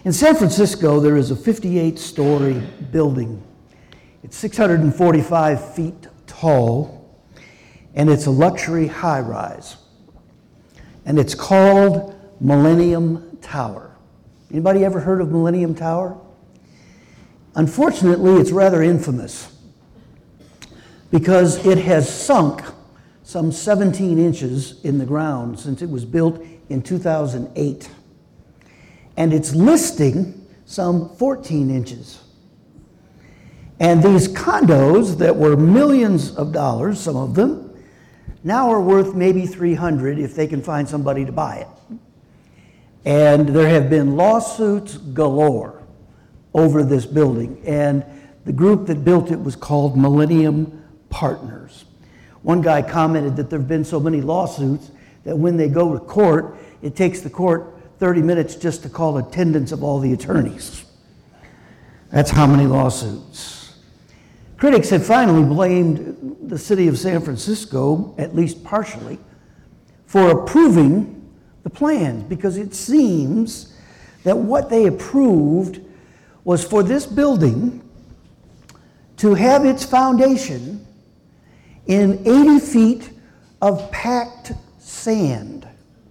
In San Francisco, there is a 58-story building. It's 645 feet tall, and it's a luxury high-rise. And it's called Millennium Tower. Anybody ever heard of Millennium Tower? Unfortunately, it's rather infamous because it has sunk some 17 inches in the ground since it was built in 2008. And it's listing some 14 inches. And these condos that were millions of dollars, some of them, now are worth maybe 300 if they can find somebody to buy it. And there have been lawsuits galore over this building. And the group that built it was called Millennium Partners. One guy commented that there have been so many lawsuits that when they go to court, it takes the court 30 minutes just to call attendance of all the attorneys. That's how many lawsuits. Critics have finally blamed the city of San Francisco, at least partially, for approving the plans, because it seems that what they approved was for this building to have its foundation in 80 feet of packed sand,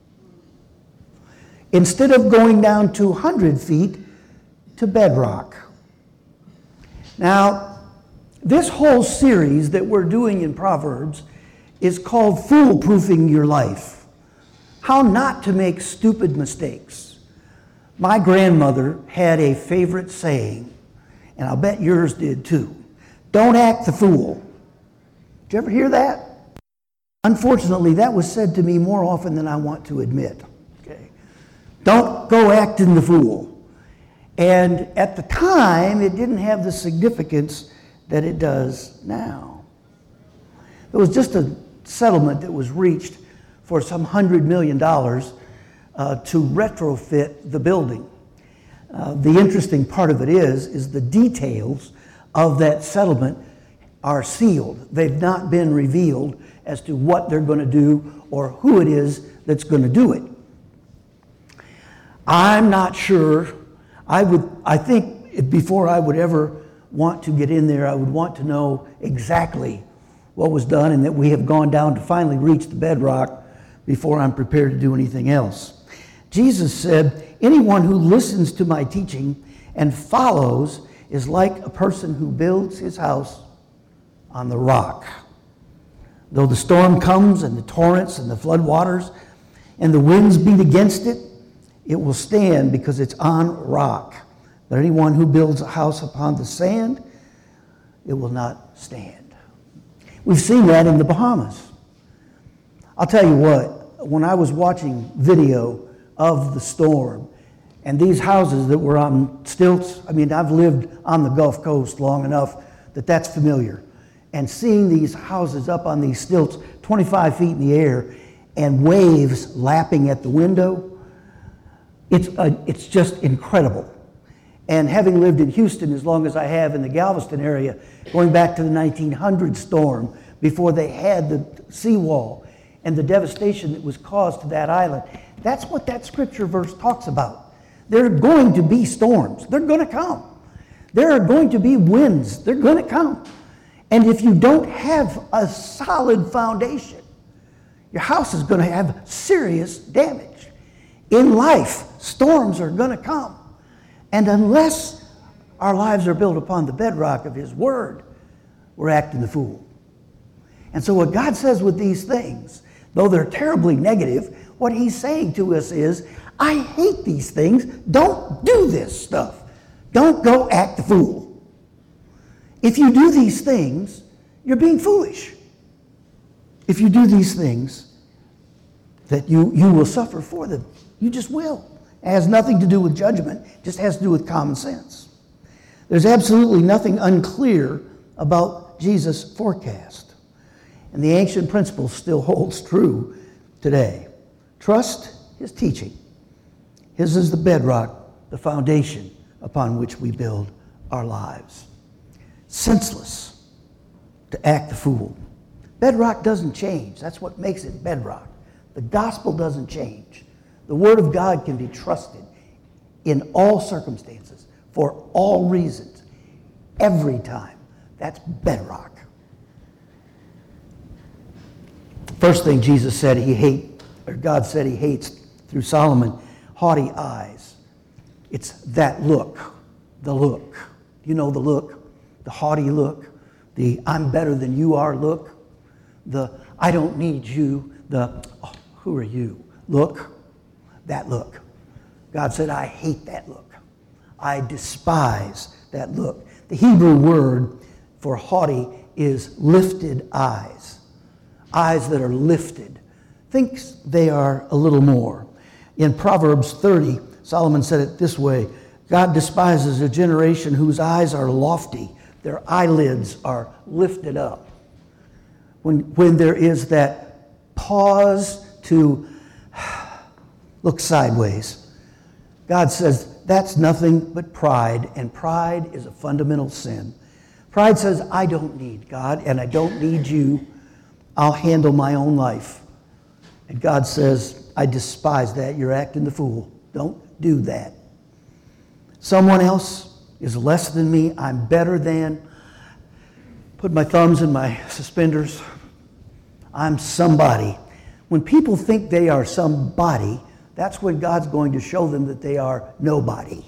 instead of going down 200 feet to bedrock. Now, this whole series that we're doing in Proverbs is called Foolproofing Your Life. How not to make stupid mistakes. My grandmother had a favorite saying, and I'll bet yours did too. Don't act the fool. Did you ever hear that? Unfortunately, that was said to me more often than I want to admit. Don't go acting the fool. And at the time, it didn't have the significance that it does now. It was just a settlement that was reached for some $100 million to retrofit the building. The interesting part of it is the details of that settlement are sealed. They've not been revealed as to what they're going to do or who it is that's going to do it. I'm not sure. I think before I would ever want to get in there, I would want to know exactly what was done and that we have gone down to finally reach the bedrock before I'm prepared to do anything else. Jesus said, anyone who listens to my teaching and follows is like a person who builds his house on the rock. Though the storm comes and the torrents and the flood waters and the winds beat against it, it will stand because it's on rock. But anyone who builds a house upon the sand, it will not stand. We've seen that in the Bahamas. I'll tell you what, when I was watching video of the storm and these houses that were on stilts, I mean, I've lived on the Gulf Coast long enough that that's familiar. And seeing these houses up on these stilts 25 feet in the air and waves lapping at the window, it's just incredible. And having lived in Houston as long as I have in the Galveston area, going back to the 1900 storm, before they had the seawall and the devastation that was caused to that island, that's what that scripture verse talks about. There are going to be storms. They're going to come. There are going to be winds. They're going to come. And if you don't have a solid foundation, your house is going to have serious damage. In life, storms are going to come. And unless our lives are built upon the bedrock of His Word, we're acting the fool. And so what God says with these things, though they're terribly negative, what He's saying to us is, I hate these things. Don't do this stuff. Don't go act the fool. If you do these things, you're being foolish. If you do these things, that you will suffer for them. You just will. It has nothing to do with judgment. It just has to do with common sense. There's absolutely nothing unclear about Jesus' forecast. And the ancient principle still holds true today. Trust His teaching. His is the bedrock, the foundation upon which we build our lives. Senseless to act the fool. Bedrock doesn't change. That's what makes it bedrock. The gospel doesn't change. The Word of God can be trusted in all circumstances, for all reasons, every time. That's bedrock. First thing Jesus said God said he hates through Solomon, haughty eyes. It's that look, the look. You know the look, the haughty look, the I'm better than you are look, the I don't need you, the oh, who are you look, that look. God said, I hate that look. I despise that look. The Hebrew word for haughty is lifted eyes. Eyes that are lifted. Thinks they are a little more. In Proverbs 30, Solomon said it this way, God despises a generation whose eyes are lofty. Their eyelids are lifted up. When there is that pause to look sideways, God says that's nothing but pride, and pride is a fundamental sin. Pride says, I don't need God, and I don't need you. I'll handle my own life. And God says, I despise that. You're acting the fool. Don't do that. Someone else is less than me. I'm better than. Put my thumbs in my suspenders. I'm somebody. When people think they are somebody, that's when God's going to show them that they are nobody.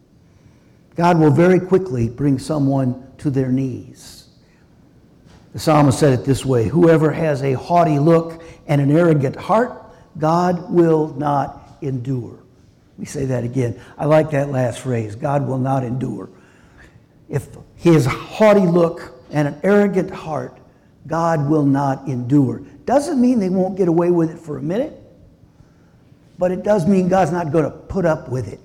God will very quickly bring someone to their knees. The psalmist said it this way, whoever has a haughty look and an arrogant heart, God will not endure. Let me say that again. I like that last phrase, God will not endure. If he has a haughty look and an arrogant heart, God will not endure. Doesn't mean they won't get away with it for a minute, but it does mean God's not going to put up with it.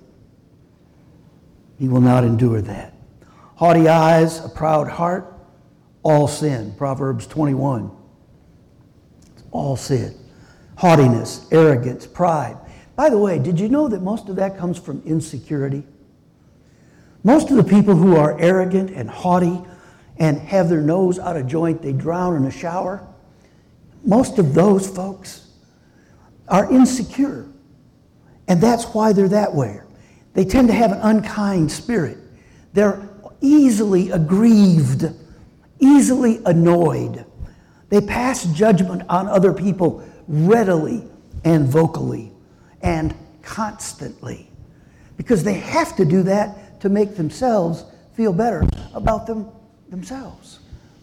He will not endure that. Haughty eyes, a proud heart, all sin. Proverbs 21. It's all sin. Haughtiness, arrogance, pride. By the way, did you know that most of that comes from insecurity? Most of the people who are arrogant and haughty and have their nose out of joint, they drown in a shower. Most of those folks are insecure. And that's why they're that way. They tend to have an unkind spirit. They're easily aggrieved, easily annoyed. They pass judgment on other people readily and vocally and constantly because they have to do that to make themselves feel better about themselves.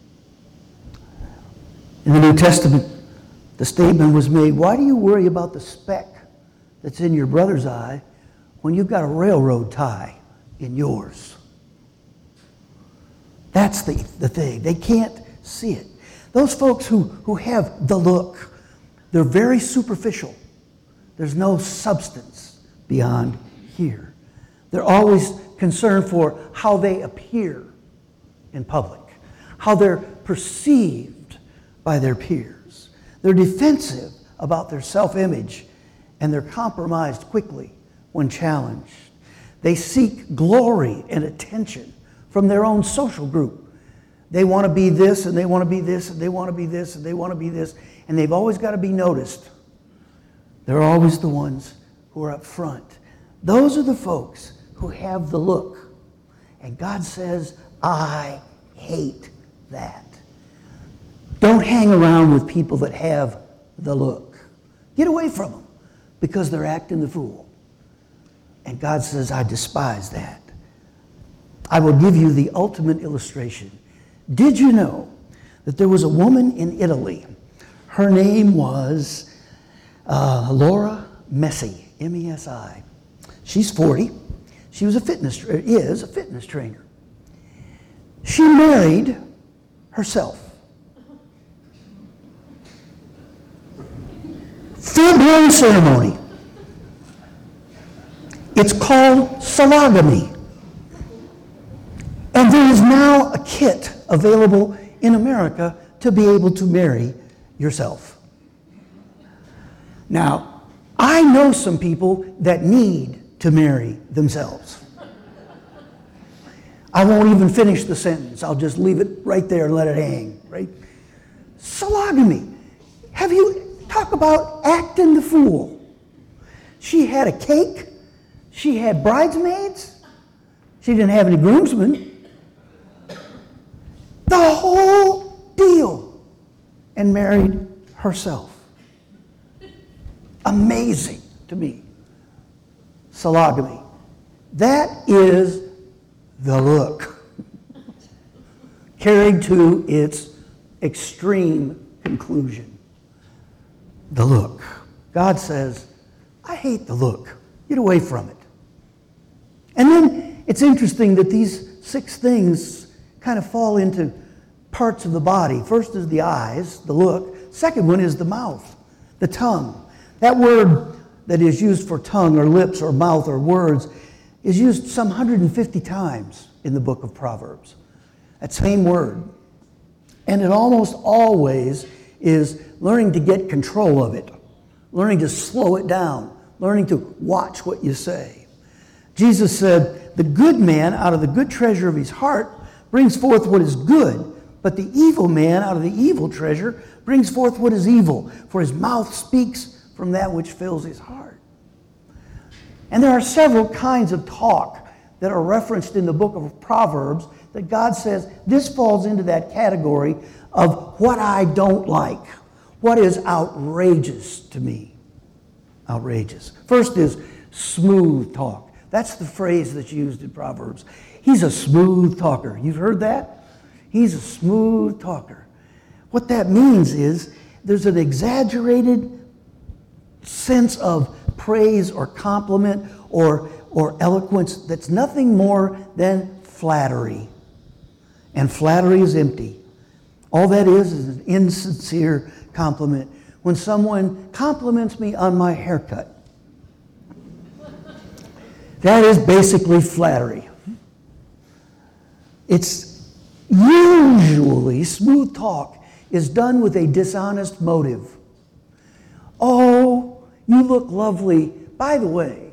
In the New Testament, the statement was made, why do you worry about the speck that's in your brother's eye when you've got a railroad tie in yours? That's the thing. They can't see it. Those folks who have the look, they're very superficial. There's no substance beyond here. They're always concerned for how they appear in public, how they're perceived by their peers. They're defensive about their self-image, and they're compromised quickly when challenged. They seek glory and attention from their own social group. They want to be this, and they want to be this, and they want to be this, and they want to be this, and they've always got to be noticed. They're always the ones who are up front. Those are the folks who have the look. And God says, I hate that. Don't hang around with people that have the look. Get away from them because they're acting the fool. And God says, I despise that. I will give you the ultimate illustration. Did you know that there was a woman in Italy? Her name was Laura Messi, M-E-S-I. She's 40. She is a fitness trainer. She married herself. Full-blown ceremony. It's called sologamy. And there is now a kit available in America to be able to marry yourself. Now, I know some people that need to marry themselves. I won't even finish the sentence. I'll just leave it right there and let it hang, right? Sologamy. Have you talk about acting the fool? She had a cake. She had bridesmaids. She didn't have any groomsmen. The whole deal. And married herself. Amazing to me. Sologamy. That is the look. Carried to its extreme conclusion. The look. God says, I hate the look. Get away from it. And then it's interesting that these 6 things kind of fall into parts of the body. First is the eyes, the look. Second one is the mouth, the tongue. That word that is used for tongue or lips or mouth or words is used some 150 times in the book of Proverbs. That same word. And it almost always is learning to get control of it, learning to slow it down, learning to watch what you say. Jesus said, the good man out of the good treasure of his heart brings forth what is good, but the evil man out of the evil treasure brings forth what is evil, for his mouth speaks from that which fills his heart. And there are several kinds of talk that are referenced in the book of Proverbs that God says this falls into that category of what I don't like, what is outrageous to me. Outrageous. First is smooth talk. That's the phrase that's used in Proverbs. He's a smooth talker. You've heard that? He's a smooth talker. What that means is there's an exaggerated sense of praise or compliment or eloquence that's nothing more than flattery. And flattery is empty. All that is an insincere compliment. When someone compliments me on my haircut, that is basically flattery. It's usually, smooth talk is done with a dishonest motive. Oh, you look lovely. By the way,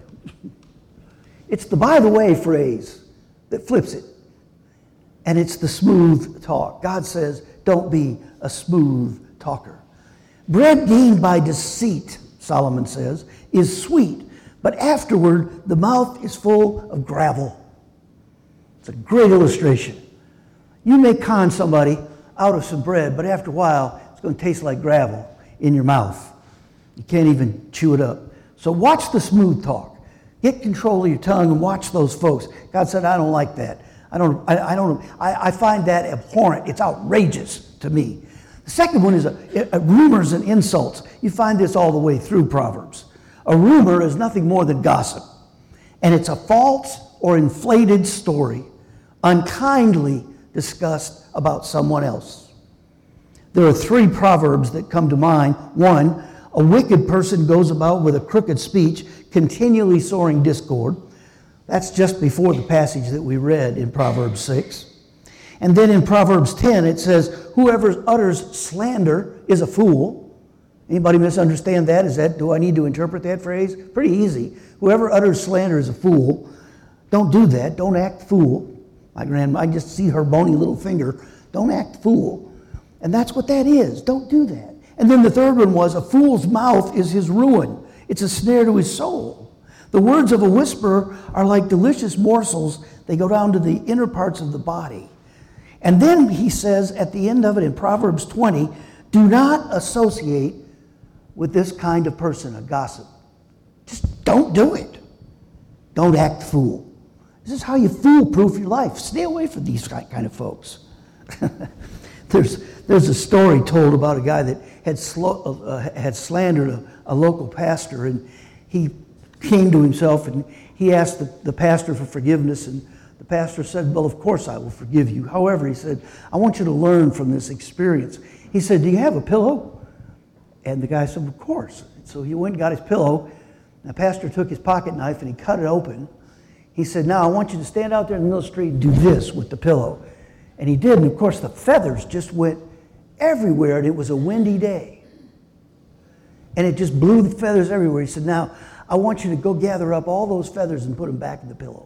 it's the by the way phrase that flips it. And it's the smooth talk. God says, don't be a smooth talker. Bread gained by deceit, Solomon says, is sweet, but afterward the mouth is full of gravel. It's a great illustration. You may con somebody out of some bread, but after a while it's going to taste like gravel in your mouth. You can't even chew it up. So watch the smooth talk. Get control of your tongue and watch those folks. God said, I don't like that. I find that abhorrent. It's outrageous to me. The second one is rumors and insults. You find this all the way through Proverbs. A rumor is nothing more than gossip. And it's a false or inflated story, unkindly discussed about someone else. There are 3 proverbs that come to mind. 1, a wicked person goes about with a crooked speech, continually sowing discord. That's just before the passage that we read in Proverbs 6. And then in Proverbs 10, it says, whoever utters slander is a fool. Anybody misunderstand that? Do I need to interpret that phrase? Pretty easy. Whoever utters slander is a fool. Don't do that. Don't act fool. My grandma, I just see her bony little finger. Don't act fool. And that's what that is. Don't do that. And then the third one was, a fool's mouth is his ruin. It's a snare to his soul. The words of a whisperer are like delicious morsels. They go down to the inner parts of the body. And then he says at the end of it in Proverbs 20, do not associate with this kind of person, a gossip. Just don't do it. Don't act fool. This is how you foolproof your life. Stay away from these kind of folks. There's a story told about a guy that had slandered a local pastor, and he came to himself and he asked the pastor for forgiveness, and the pastor said, well, of course I will forgive you. However, he said, I want you to learn from this experience. He said, do you have a pillow? And the guy said, of course. So he went and got his pillow. The pastor took his pocket knife and he cut it open. He said, now I want you to stand out there in the middle of the street and do this with the pillow. And he did, and of course the feathers just went everywhere, and it was a windy day. And it just blew the feathers everywhere. He said, now I want you to go gather up all those feathers and put them back in the pillow.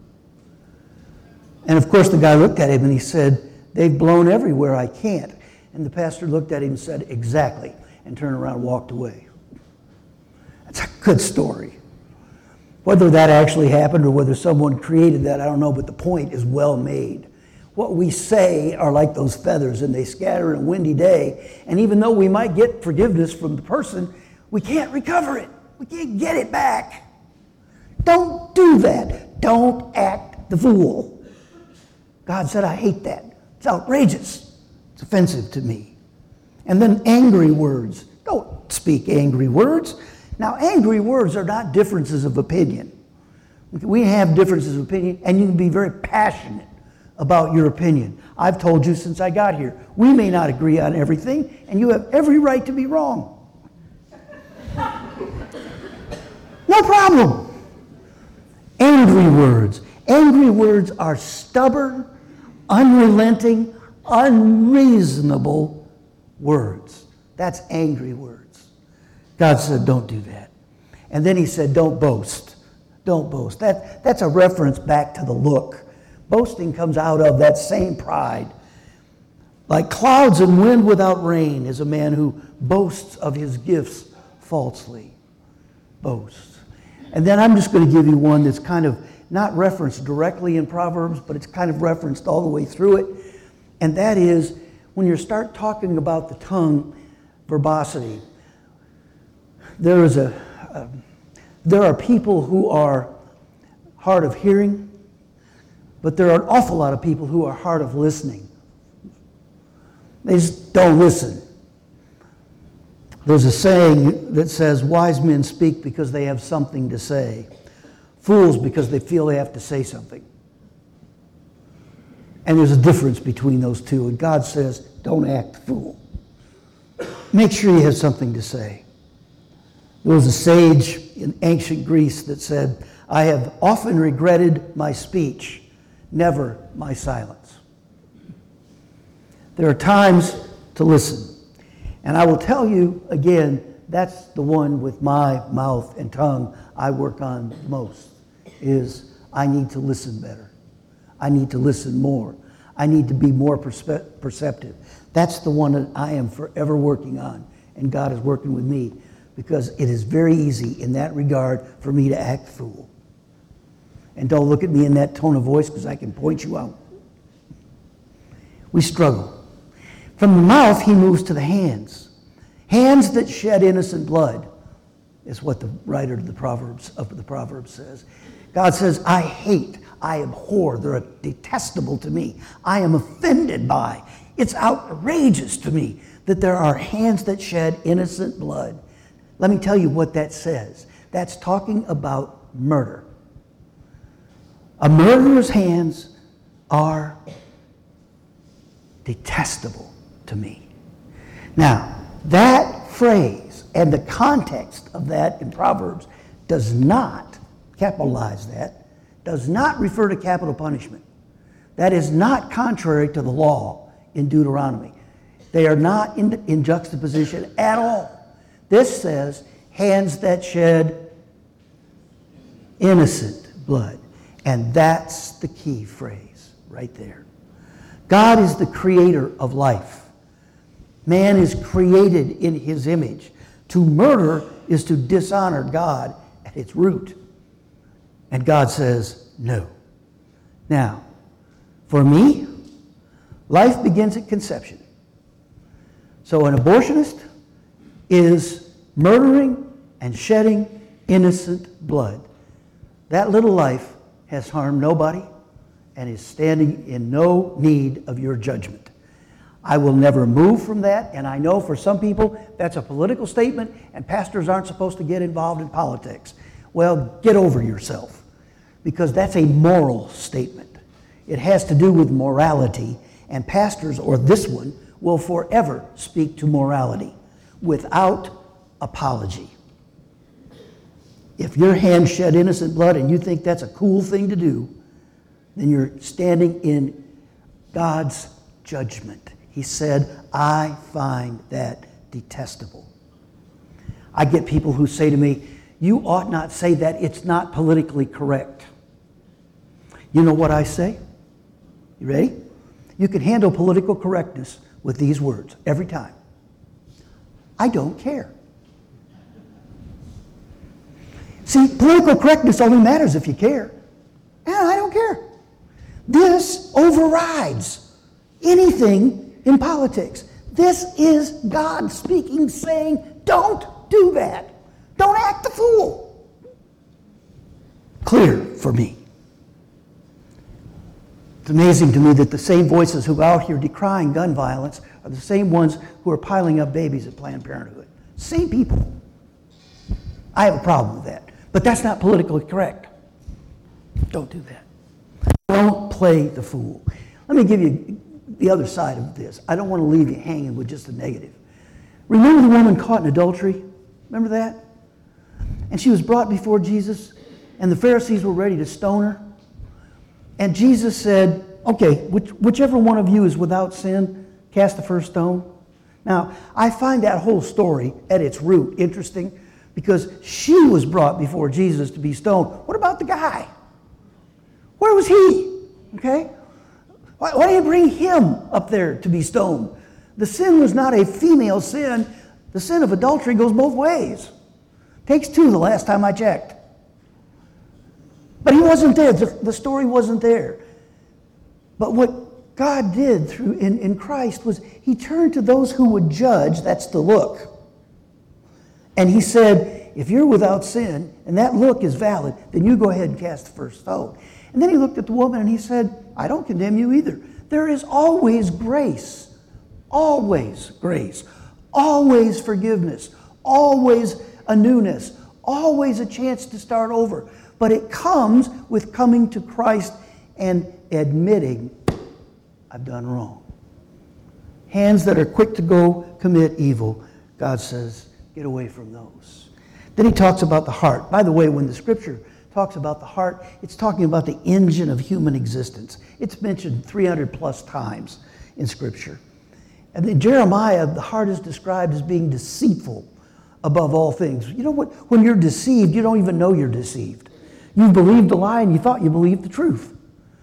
And of course the guy looked at him and he said, they've blown everywhere, I can't. And the pastor looked at him and said, exactly, and turned around and walked away. That's a good story. Whether that actually happened or whether someone created that, I don't know, but the point is well made. What we say are like those feathers, and they scatter in a windy day. And even though we might get forgiveness from the person, we can't recover it. We can't get it back. Don't do that. Don't act the fool. God said, I hate that. It's outrageous. It's offensive to me. And then angry words. Don't speak angry words. Now, angry words are not differences of opinion. We have differences of opinion, and you can be very passionate about your opinion. I've told you since I got here, we may not agree on everything, and you have every right to be wrong. No problem. Angry words. Angry words are stubborn, unrelenting, unreasonable words. That's angry words. God said, don't do that. And then he said, don't boast. Don't boast. That's a reference back to the look. Boasting comes out of that same pride. Like clouds and wind without rain is a man who boasts of his gifts falsely. Boast. And then I'm just going to give you one that's kind of not referenced directly in Proverbs, but it's kind of referenced all the way through it. And that is when you start talking about the tongue, verbosity. There are people who are hard of hearing, but there are an awful lot of people who are hard of listening. They just don't listen. There's a saying that says, wise men speak because they have something to say. Fools because they feel they have to say something. And there's a difference between those two. And God says, don't act fool. Make sure you have something to say. There was a sage in ancient Greece that said, I have often regretted my speech, never my silence. There are times to listen. And I will tell you again, that's the one with my mouth and tongue I work on the most, is I need to listen better. I need to listen more. I need to be more perceptive. That's the one that I am forever working on, and God is working with me, because it is very easy in that regard for me to act fool. And don't look at me in that tone of voice, because I can point you out. We struggle. From the mouth, he moves to the hands. Hands that shed innocent blood is what the writer of the Proverbs says. God says, I hate, I abhor, they're detestable to me. I am offended by. It's outrageous to me that there are hands that shed innocent blood. Let me tell you what that says. That's talking about murder. A murderer's hands are detestable to me. Now, that phrase and the context of that in Proverbs does not, capitalize that, does not refer to capital punishment. That is not contrary to the law in Deuteronomy. They are not in juxtaposition at all. This says, hands that shed innocent blood. And that's the key phrase right there. God is the creator of life. Man is created in his image. To murder is to dishonor God at its root. And God says, no. Now, for me, life begins at conception. So an abortionist is murdering and shedding innocent blood. That little life has harmed nobody and is standing in no need of your judgment. I will never move from that, and I know for some people that's a political statement, and pastors aren't supposed to get involved in politics. Well, get over yourself, because that's a moral statement. It has to do with morality, and pastors, or this one, will forever speak to morality without apology. If your hand shed innocent blood and you think that's a cool thing to do, then you're standing in God's judgment. He said, I find that detestable. I get people who say to me, you ought not say that, it's not politically correct. You know what I say? You ready? You can handle political correctness with these words every time. I don't care. See, political correctness only matters if you care. And I don't care. This overrides anything in politics. This is God speaking, saying, don't do that. Don't act the fool. Clear for me. It's amazing to me that the same voices who are out here decrying gun violence are the same ones who are piling up babies at Planned Parenthood. Same people. I have a problem with that. But that's not politically correct. Don't do that. Don't play the fool. Let me give you the other side of this. I don't want to leave you hanging with just the negative. Remember the woman caught in adultery? Remember that? And she was brought before Jesus, and the Pharisees were ready to stone her. And Jesus said, okay, whichever one of you is without sin, cast the first stone. Now, I find that whole story at its root interesting because she was brought before Jesus to be stoned. What about the guy? Where was he? Okay? Why did you bring him up there to be stoned? The sin was not a female sin. The sin of adultery goes both ways. Takes two the last time I checked. But he wasn't there. The story wasn't there. But what God did in Christ was he turned to those who would judge. That's the look. And he said, if you're without sin and that look is valid, then you go ahead and cast the first stone. And then he looked at the woman and he said, I don't condemn you either. There is always grace. Always grace. Always forgiveness. Always a newness. Always a chance to start over. But it comes with coming to Christ and admitting, I've done wrong. Hands that are quick to go commit evil, God says, get away from those. Then he talks about the heart. By the way, when the scripture talks about the heart, it's talking about the engine of human existence. It's mentioned 300 plus times in scripture. And in Jeremiah, the heart is described as being deceitful above all things. You know what? When you're deceived, you don't even know you're deceived. You believed a lie and you thought you believed the truth.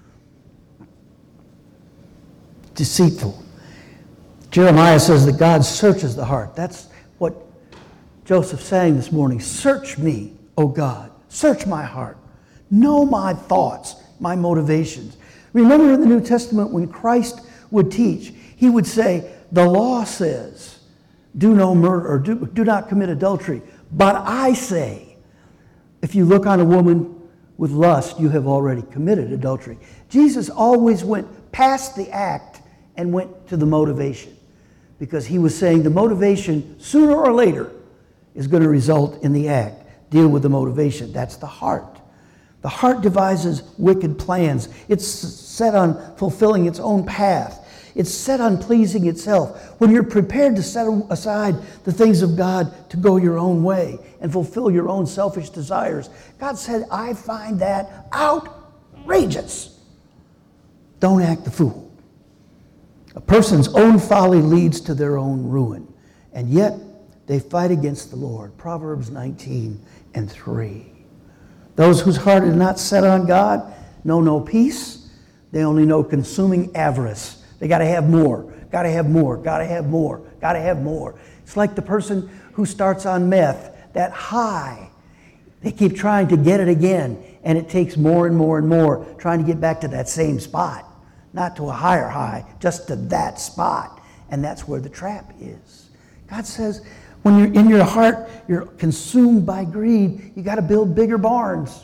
Deceitful. Jeremiah says that God searches the heart. That's what Joseph sang this morning. Search me, O God. Search my heart. Know my thoughts, my motivations. Remember in the New Testament when Christ would teach, he would say, the law says, do no murder or do not commit adultery. But I say, if you look on a woman with lust, you have already committed adultery. Jesus always went past the act and went to the motivation. Because he was saying the motivation, sooner or later, is going to result in the act. Deal with the motivation. That's the heart. The heart devises wicked plans. It's set on fulfilling its own path. It's set on pleasing itself. When you're prepared to set aside the things of God to go your own way and fulfill your own selfish desires, God said, I find that outrageous. Don't act the fool. A person's own folly leads to their own ruin, and yet they fight against the Lord. Proverbs 19:3. Those whose heart is not set on God know no peace. They only know consuming avarice. They got to have more, got to have more, got to have more, got to have more. It's like the person who starts on meth, that high. They keep trying to get it again, and it takes more and more and more, trying to get back to that same spot. Not to a higher high, just to that spot. And that's where the trap is. God says, when you're in your heart, you're consumed by greed, you got to build bigger barns.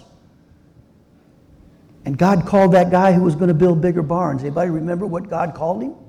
And God called that guy who was going to build bigger barns. Anybody remember what God called him?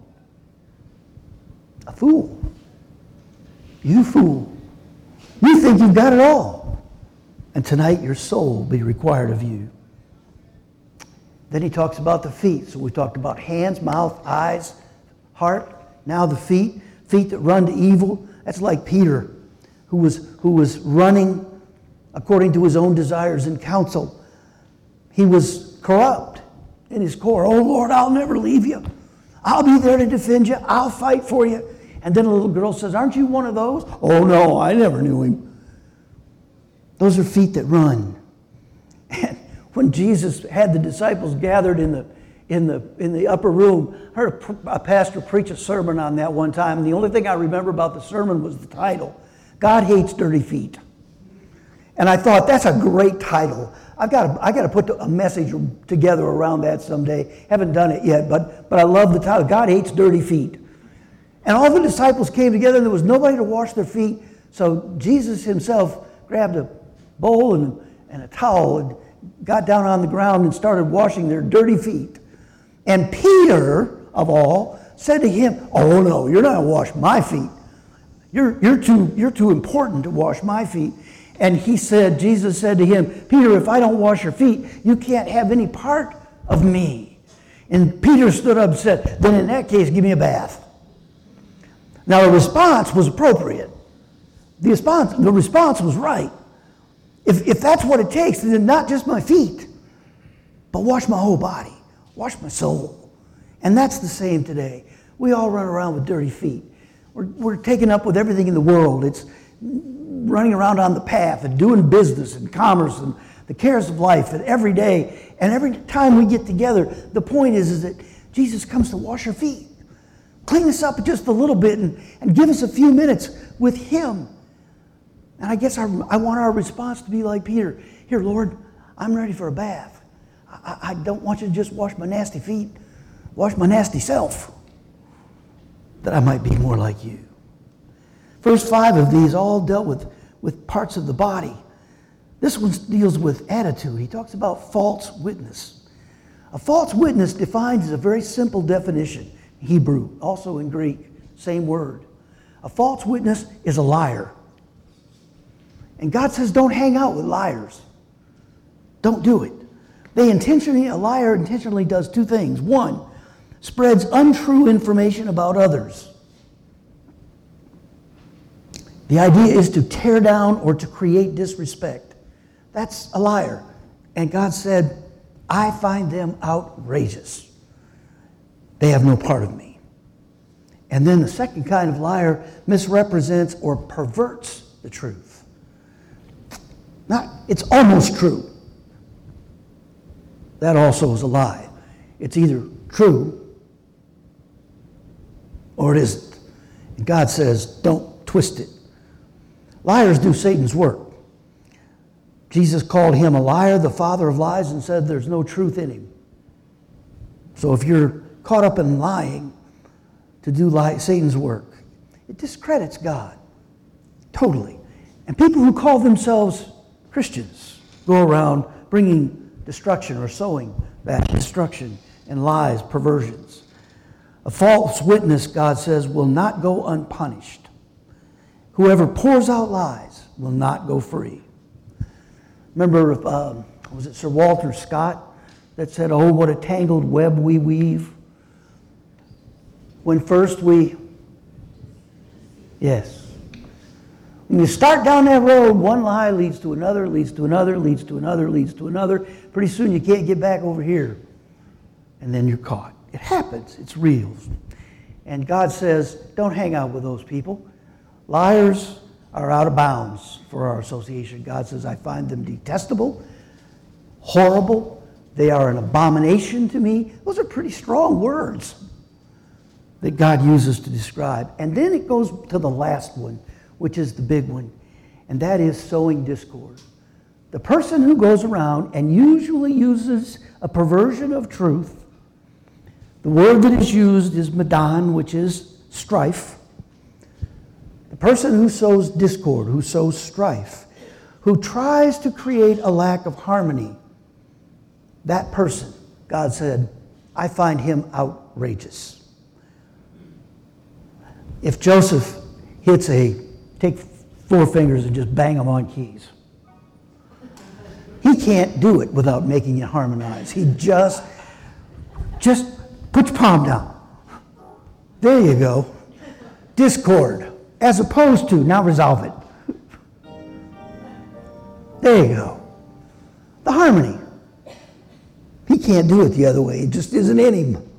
A fool. You fool. You think you've got it all. And tonight your soul will be required of you. Then he talks about the feet. So we talked about hands, mouth, eyes, heart. Now the feet. Feet that run to evil. That's like Peter, who was running according to his own desires and counsel. He was corrupt in his core. Oh, Lord, I'll never leave you. I'll be there to defend you. I'll fight for you. And then a little girl says, aren't you one of those? Oh, no, I never knew him. Those are feet that run. And when Jesus had the disciples gathered in the upper room, I heard a pastor preach a sermon on that one time, and the only thing I remember about the sermon was the title, God Hates Dirty Feet. And I thought, that's a great title. I got to put a message together around that someday. Haven't done it yet, but I love the title. God hates dirty feet. And all the disciples came together, and there was nobody to wash their feet. So Jesus himself grabbed a bowl and a towel and got down on the ground and started washing their dirty feet. And Peter, of all, said to him, "Oh no, you're not going to wash my feet. You're too important to wash my feet." And Jesus said to him, "Peter, if I don't wash your feet, you can't have any part of me." And Peter stood up and said, "Then in that case, give me a bath." Now the response was appropriate. The response was right. If that's what it takes, then not just my feet, but wash my whole body, wash my soul. And that's the same today. We all run around with dirty feet. We're taken up with everything in the world. It's running around on the path and doing business and commerce and the cares of life and every day. And every time we get together, the point is that Jesus comes to wash our feet. Clean us up just a little bit and give us a few minutes with him. And I guess I want our response to be like Peter. Here, Lord, I'm ready for a bath. I don't want you to just wash my nasty feet. Wash my nasty self, that I might be more like you. First 5 of these all dealt with parts of the body. This one deals with attitude. He talks about false witness. A false witness defined as a very simple definition. Hebrew, also in Greek, same word. A false witness is a liar. And God says, don't hang out with liars. Don't do it. A liar intentionally does 2 things. 1, spreads untrue information about others. The idea is to tear down or to create disrespect. That's a liar. And God said, I find them outrageous. They have no part of me. And then the second kind of liar misrepresents or perverts the truth. It's almost true. That also is a lie. It's either true or it isn't. And God says, don't twist it. Liars do Satan's work. Jesus called him a liar, the father of lies, and said there's no truth in him. So if you're caught up in lying to do Satan's work, it discredits God totally. And people who call themselves Christians go around bringing destruction or sowing that destruction and lies, perversions. A false witness, God says, will not go unpunished. Whoever pours out lies will not go free. Remember, was it Sir Walter Scott that said, "Oh, what a tangled web we weave"? When first yes. When you start down that road, one lie leads to another, leads to another, leads to another, leads to another. Pretty soon you can't get back over here. And then you're caught. It happens. It's real. And God says, don't hang out with those people. Liars are out of bounds for our association. God says, I find them detestable, horrible. They are an abomination to me. Those are pretty strong words that God uses to describe. And then it goes to the last one, which is the big one, and that is sowing discord. The person who goes around and usually uses a perversion of truth, the word that is used is madan, which is strife. The person who sows discord, who sows strife, who tries to create a lack of harmony, that person, God said, I find him outrageous. If Joseph take 4 fingers and just bang them on keys, he can't do it without making it harmonize. He just put your palm down. There you go. Discord. As opposed to, now resolve it. There you go. The harmony. He can't do it the other way. It just isn't in him.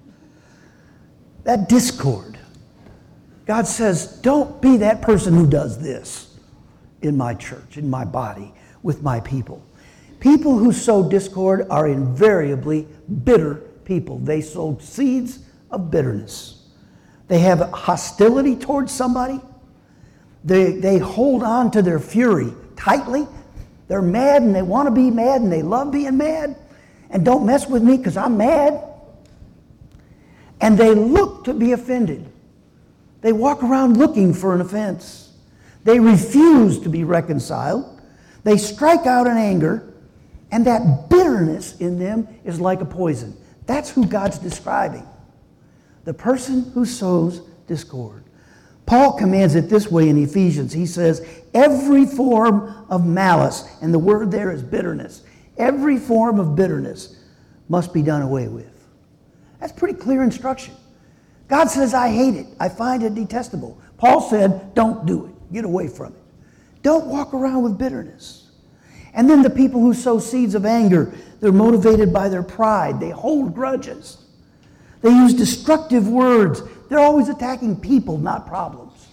That discord. God says, don't be that person who does this in my church, in my body, with my people. People who sow discord are invariably bitter people. They sow seeds of bitterness. They have hostility towards somebody. They hold on to their fury tightly, They're mad and they want to be mad and they love being mad. And don't mess with me because I'm mad. And they look to be offended. They walk around looking for an offense. They refuse to be reconciled. They strike out in anger. And that bitterness in them is like a poison. That's who God's describing. The person who sows discord. Paul commands it this way in Ephesians. He says, every form of malice, and the word there is bitterness, every form of bitterness must be done away with. That's pretty clear instruction. God says, I hate it. I find it detestable. Paul said, don't do it. Get away from it. Don't walk around with bitterness. And then the people who sow seeds of anger, they're motivated by their pride. They hold grudges. They use destructive words. They're always attacking people, not problems.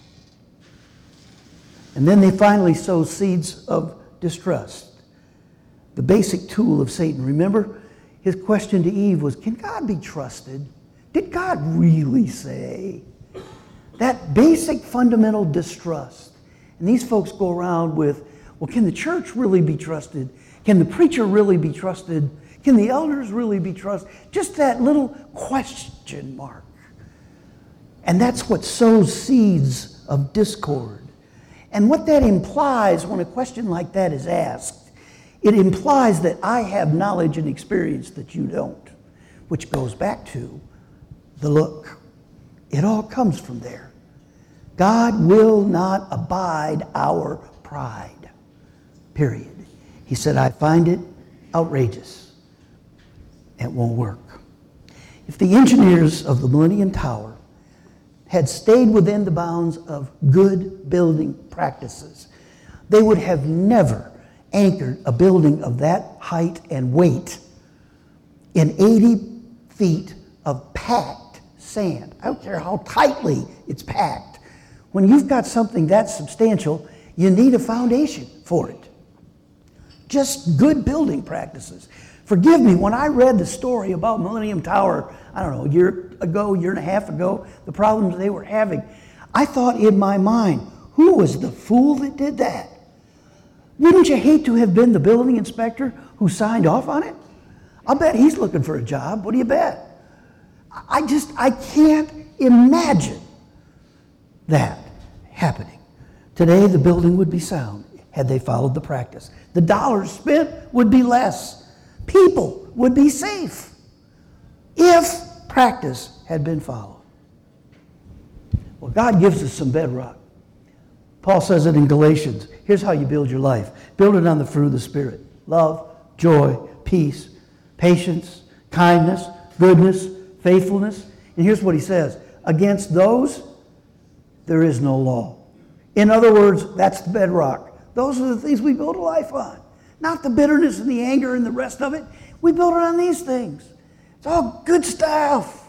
And then they finally sow seeds of distrust. The basic tool of Satan. Remember, his question to Eve was, can God be trusted? Did God really say? That basic fundamental distrust. And these folks go around with, well, can the church really be trusted? Can the preacher really be trusted? Can the elders really be trusted? Just that little question mark. And that's what sows seeds of discord. And what that implies when a question like that is asked, it implies that I have knowledge and experience that you don't, which goes back to the look. It all comes from there. God will not abide our pride, period. He said, I find it outrageous. It won't work. If the engineers of the Millennium Tower had stayed within the bounds of good building practices, they would have never anchored a building of that height and weight in 80 feet of packed sand. I don't care how tightly it's packed. When you've got something that substantial, you need a foundation for it. Just good building practices. Forgive me, when I read the story about Millennium Tower, I don't know, a year and a half ago, the problems they were having, I thought in my mind, who was the fool that did that? Wouldn't you hate to have been the building inspector who signed off on it? I'll bet he's looking for a job. What do you bet? I can't imagine that happening. Today, the building would be sound had they followed the practice. The dollars spent would be less. People would be safe if practice had been followed. Well, God gives us some bedrock. Paul says it in Galatians. Here's how you build your life. Build it on the fruit of the Spirit. Love, joy, peace, patience, kindness, goodness, faithfulness. And here's what he says. Against those, there is no law. In other words, that's the bedrock. Those are the things we build a life on. Not the bitterness and the anger and the rest of it. We build it on these things. It's all good stuff.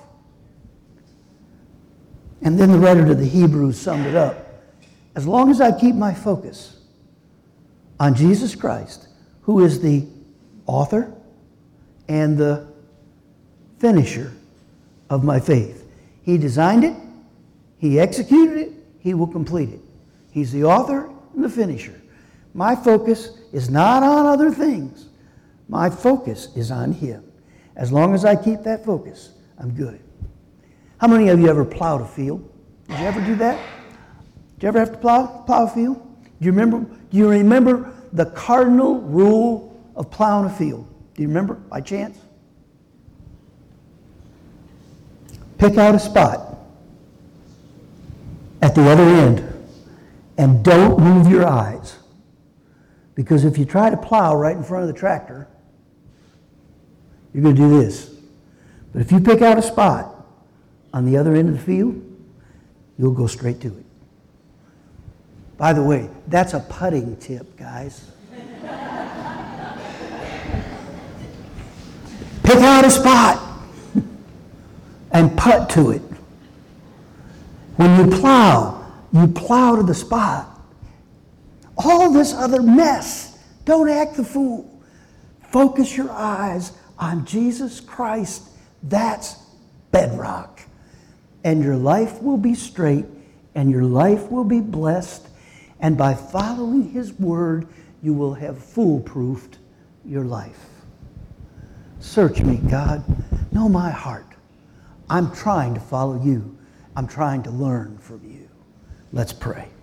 And then the writer to the Hebrews summed it up. As long as I keep my focus on Jesus Christ, who is the author and the finisher of my faith. He designed it, he executed it, he will complete it. He's the author and the finisher. My focus is not on other things. My focus is on him. As long as I keep that focus, I'm good. How many of you ever plowed a field? Did you ever do that? Did you ever have to plow a field? Do you remember the cardinal rule of plowing a field? Do you remember by chance? Pick out a spot at the other end and don't move your eyes. Because if you try to plow right in front of the tractor, you're going to do this. But if you pick out a spot on the other end of the field, you'll go straight to it. By the way, that's a putting tip, guys. Pick out a spot and putt to it. When you plow to the spot. All this other mess, don't act the fool. Focus your eyes on Jesus Christ. That's bedrock. And your life will be straight, and your life will be blessed. And by following his word, you will have foolproofed your life. Search me, God. Know my heart. I'm trying to follow you. I'm trying to learn from you. Let's pray.